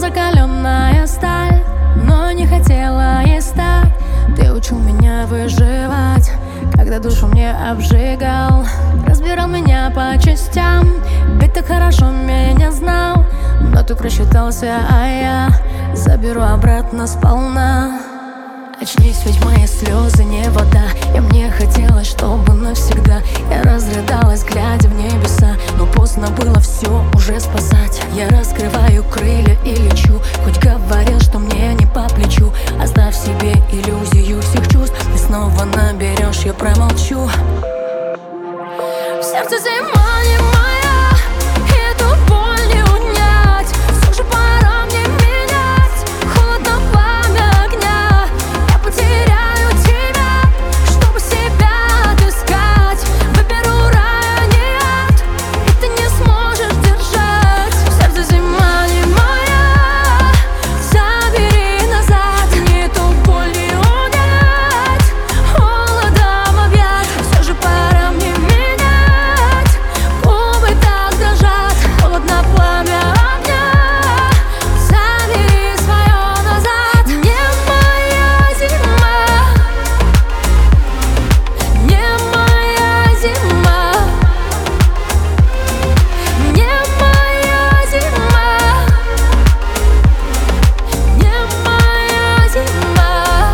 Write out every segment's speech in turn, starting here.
закаленная сталь, но не хотела ей стать. Ты учил меня выживать, когда душу мне обжигал. Разбирал меня по частям, ведь ты хорошо меня знал. Но ты просчитался, а я заберу обратно сполна. Очнись, ведь мои слезы не вода, и мне хотелось, чтобы навсегда. Я разрыдалась, глядя в небеса, но поздно было все уже спасать. Я раскрываю крылья и лечу, хоть говорил, что мне не по плечу. Оставь себе иллюзию всех чувств, ты снова наберешь, я промолчу. В сердце зима не моя, эту боль не унять. Все же пора мне менять, холодно пламя огня. Я потеряю тебя, чтобы себя отыскать. Выберу рай, а не ад, и ты не сможешь держать. В сердце зима не моя, забери назад. Мне эту боль не унять, холодом объять. Все же пора мне менять, губы так дрожат. Холодно пламя огня, забери свое назад. Не моя зима, не моя зима, не моя зима, не моя зима.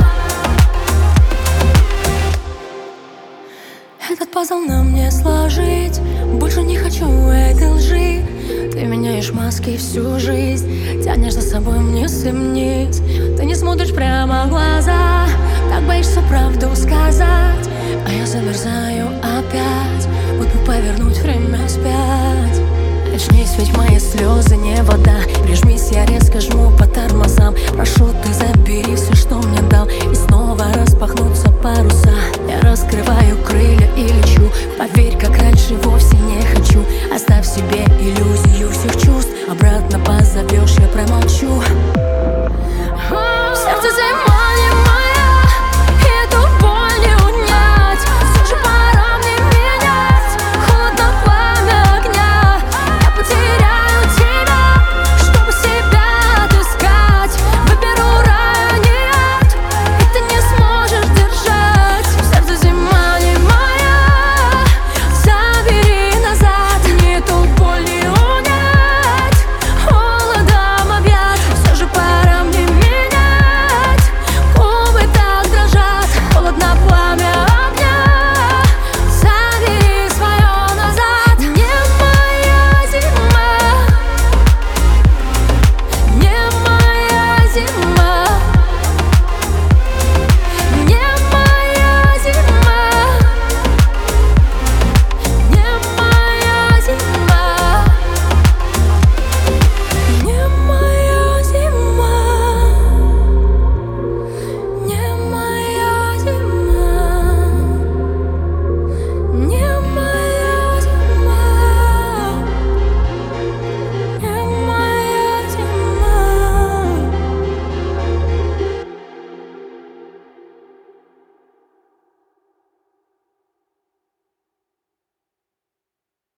Этот пазл на мне сложить, больше не хочу этой лжи. Ты меняешь маски всю жизнь, тянешь за собой мне сомнить. Ты не смотришь прямо в глаза, так боишься правду сказать. А я замерзаю опять, вот бы повернуть время вспять. Очнись, ведь мои слезы не вода, прижмись, я резко жму по тормозам. Прошу, ты забери все